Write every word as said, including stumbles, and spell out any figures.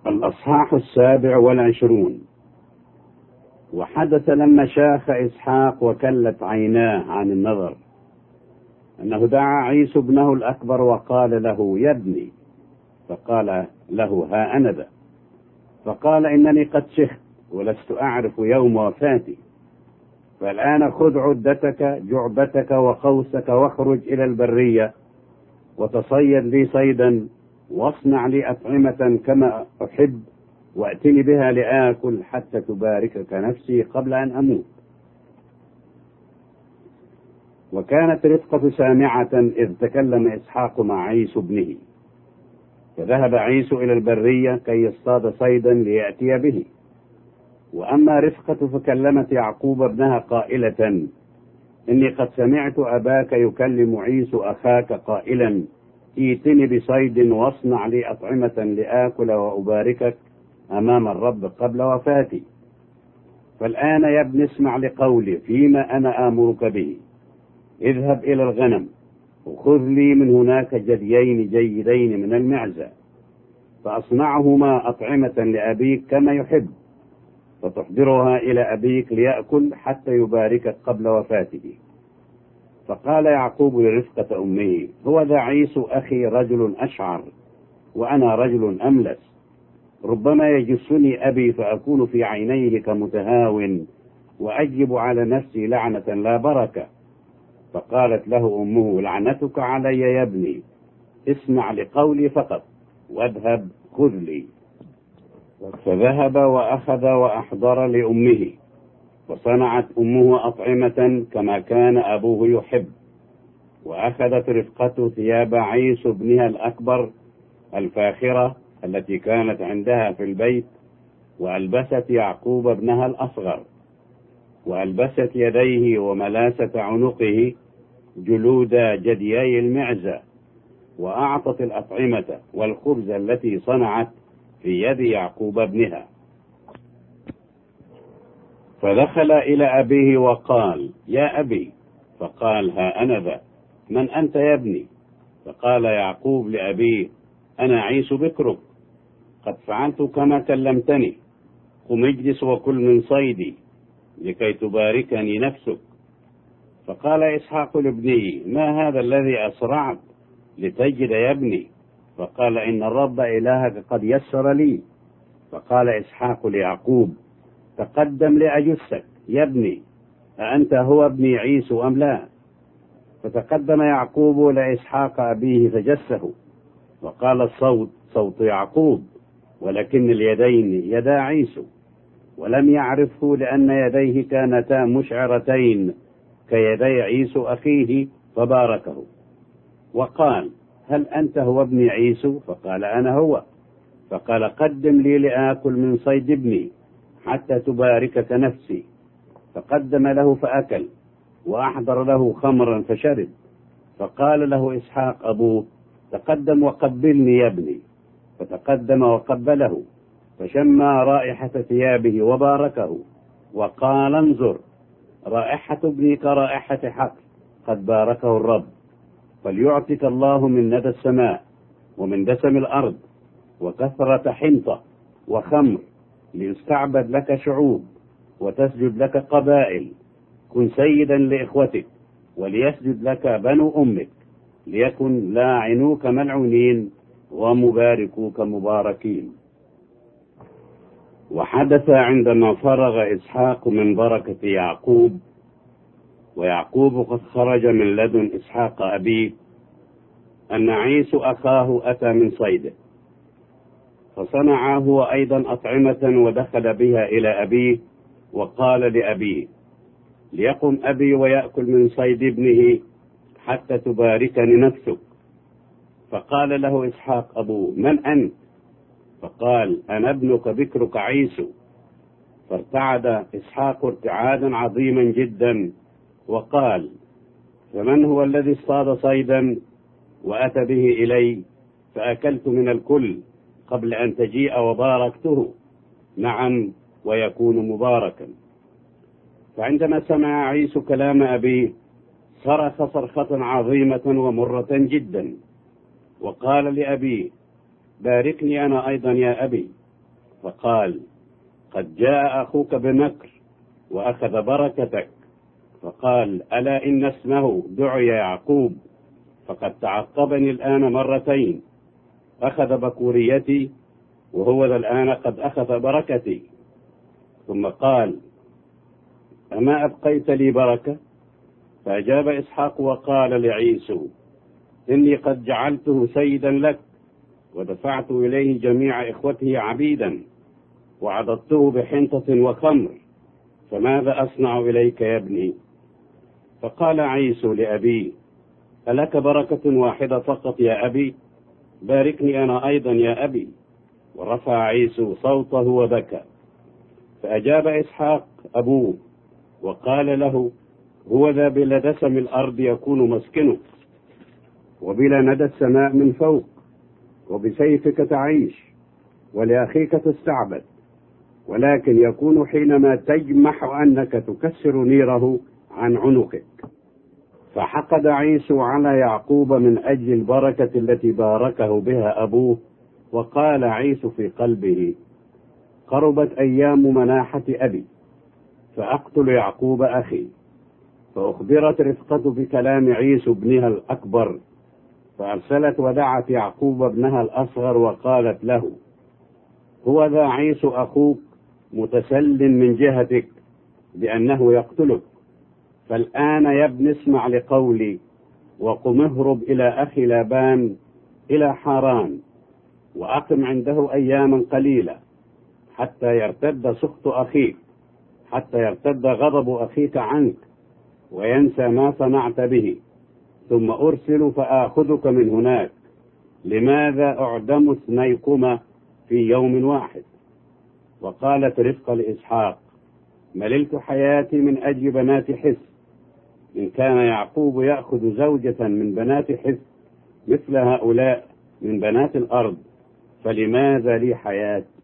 الأصحاح السابع والعشرون. وحدث لما شاخ إسحاق وكلت عيناه عن النظر أنه دعا عيسو ابنه الأكبر وقال له: يا ابني. فقال له: ها أنا ذا. فقال: إنني قد شخت ولست أعرف يوم وفاتي، فالآن خذ عدتك جعبتك وقوسك واخرج إلى البرية وتصيد لي صيدا واصنع لي أطعمة كما أحب وأتني بها لآكل حتى تباركك نفسي قبل أن أموت. وكانت رفقة سامعة إذ تكلم إسحاق مع عيسو ابنه، فذهب عيسو إلى البرية كي يصطاد صيدا ليأتي به. وأما رفقة فكلمت يعقوب ابنها قائلة: إني قد سمعت أباك يكلم عيسو أخاك قائلا: ائتني بصيد واصنع لي أطعمة لآكل وأباركك أمام الرب قبل وفاتي. فالآن يا ابن اسمع لقولي فيما أنا آمرك به. اذهب إلى الغنم وخذ لي من هناك جديين جيدين من المعزة، فأصنعهما أطعمة لأبيك كما يحب، فتحضرها إلى أبيك ليأكل حتى يباركك قبل وفاته. فقال يعقوب لرفقة أمه: هو ذا عيسو أخي رجل أشعر وأنا رجل أملس، ربما يجسني أبي فأكون في عينيه كمتهاون وأجب على نفسي لعنة لا بركة. فقالت له أمه: لعنتك علي يا ابني، اسمع لقولي فقط واذهب خذ لي. فذهب وأخذ وأحضر لأمه، وصنعت أمه أطعمة كما كان أبوه يحب. وأخذت رفقة ثياب عيسو ابنها الأكبر الفاخرة التي كانت عندها في البيت، وألبست يعقوب ابنها الأصغر، وألبست يديه وملاسة عنقه جلود جديي المعزة، وأعطت الأطعمة والخبز التي صنعت في يد يعقوب ابنها. فدخل إلى أبيه وقال: يا أبي. فقال: ها أنا ذا. من أنت يا ابني؟ فقال يعقوب لأبيه: أنا عيسو بكرك، قد فعلت كما كلمتني، قم اجلس وكل من صيدي لكي تباركني نفسك. فقال إسحاق لابنه: ما هذا الذي أسرعت لتجد يا ابني؟ فقال: إن الرب إلهك قد يسر لي. فقال إسحاق ليعقوب: تقدم لأجسك يا ابني، أأنت هو ابني عيسو أم لا؟ فتقدم يعقوب لإسحاق أبيه فجسه، وقال الصوت صوت يعقوب، ولكن اليدين يدا عيسو، ولم يعرفه لأن يديه كانتا مشعرتين كيدي عيسو أخيه، فباركه وقال: هل أنت هو ابن عيسو؟ فقال: أنا هو. فقال: قدم لي لآكل من صيد ابني حتى تباركك نفسي. فقدم له فأكل، وأحضر له خمرا فشرب. فقال له إسحاق أبوه: تقدم وقبلني يا ابني. فتقدم وقبله، فشم رائحة ثيابه وباركه، وقال: انظر، رائحة ابني كرائحة حقل، قد باركه الرب. فليعطك الله من ندى السماء ومن دسم الأرض وكثرة حنطة وخمر، ليستعبد لك شعوب وتسجد لك قبائل. كن سيدا لإخوتك وليسجد لك بنو أمك، ليكن لاعنوك ملعونين ومباركوك مباركين. وحدث عندما فرغ إسحاق من بركة يعقوب، ويعقوب قد خرج من لدن إسحاق أبيه، أن عيسو أخاه أتى من صيده، فصنع هو أيضا أطعمة ودخل بها إلى أبيه، وقال لأبيه: ليقم أبي ويأكل من صيد ابنه حتى تباركني نفسك. فقال له إسحاق أبوه: من أنت؟ فقال: أنا ابنك بكرك عيسو. فارتعد إسحاق ارتعادا عظيما جدا، وقال: فمن هو الذي اصطاد صيدا وأتى به إلي فأكلت من الكل قبل أن تجيء وباركته؟ نعم، ويكون مباركا. فعندما سمع عيسو كلام أبيه صرخ صرخة عظيمة ومرة جدا، وقال لأبيه: باركني أنا أيضا يا أبي. فقال قد جاء أخوك بمكر وأخذ بركتك. فقال ألا إن اسمه دعي يعقوب، فقد تعقبني الآن مرتين، أخذ بكوريتي وهو ذا الآن قد أخذ بركتي. ثم قال أما أبقيت لي بركة؟ فأجاب إسحاق وقال لعيسو إني قد جعلته سيدا لك، ودفعت إليه جميع إخوته عبيدا، وعضدته بحنطة وخمر، فماذا أصنع إليك يا ابني؟ فقال عيسو لأبيه ألك بركة واحدة فقط يا أبي؟ باركني أنا أيضا يا أبي. ورفع عيسو صوته وبكى. فأجاب إسحاق أبوه وقال له هو ذا بلا دسم الأرض يكون مسكنه، وبلا ندى السماء من فوق، وبسيفك تعيش ولأخيك تستعبد، ولكن يكون حينما تجمح أنك تكسر نيره عن عنقك. فحقد عيسو على يعقوب من أجل البركة التي باركه بها أبوه، وقال عيسو في قلبه قربت أيام مناحة أبي، فأقتل يعقوب أخي. فأخبرت رفقة بكلام عيسو ابنها الأكبر، فأرسلت ودعت يعقوب ابنها الأصغر وقالت له هو ذا عيسو أخوك متسل من جهتك بأنه يقتلك، فالآن يا ابن اسمع لقولي، وقم اهرب إلى أخي لابان إلى حاران، وأقم عنده أياما قليلة حتى يرتد سخط أخيك، حتى يرتد غضب أخيك عنك وينسى ما صنعت به، ثم أرسل فآخذك من هناك. لماذا أعدم اثنيكما في يوم واحد؟ وقالت رفقة لإسحاق مللت حياتي من أجل بنات حس، إن كان يعقوب يأخذ زوجة من بنات حس مثل هؤلاء من بنات الأرض، فلماذا لي حياة؟